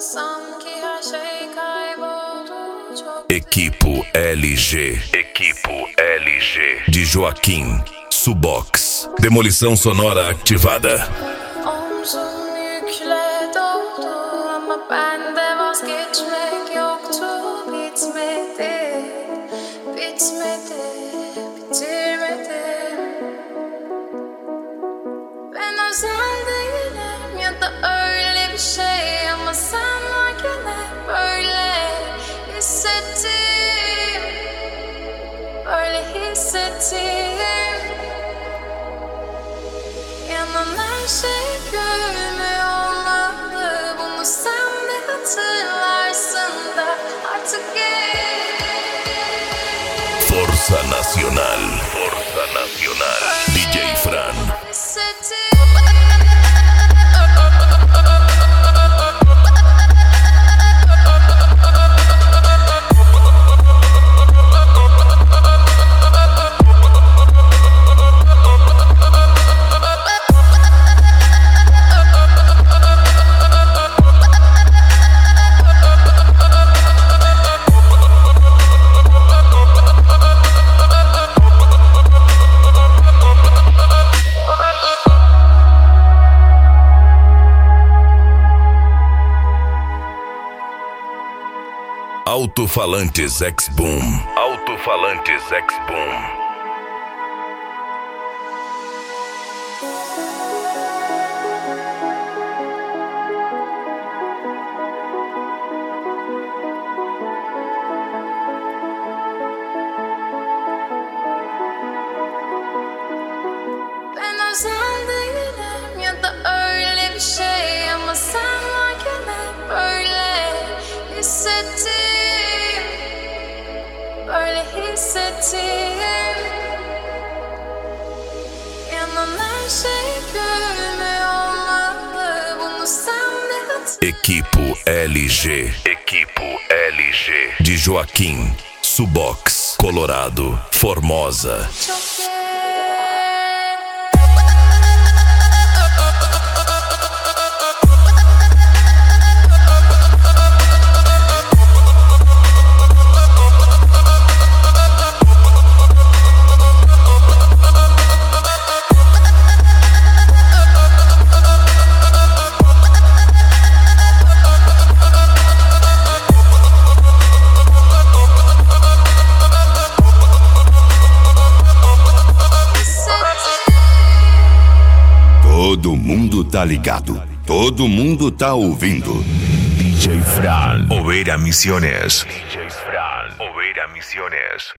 Equipo LG. Equipo LG. De Joaquim. Subox. Demolição sonora ativada. Omzum yükle doldu ama bende vazgeçmek yoktu. Bitmedi, bitmedi, bitirmedim. Ben özel değilim ya da öyle bir şey ama sen varken hep böyle hissettim, böyle hissettim. Yanan her şey görünmüyor olmalı. Bunu sen de hatırlarsın da artık Forza Nacional. Forza Nacional. DJ Fran. Alto-falantes X-Boom. Alto-falantes X-Boom. ben özel değilim ya da öyle bir şey ama sen varken hep böyle hissettim. Böyle hissettim. Yanan her şey görünmüyor olmalı. Bunu sen de hatırlarsın. Equipo LG. Equipo LG. De Joaquim. Subox. Colorado. Formosa. Çok Todo mundo tá ligado, todo mundo tá ouvindo. DJ Fran. Oveira Misiones. DJ Fran. Oveira Misiones.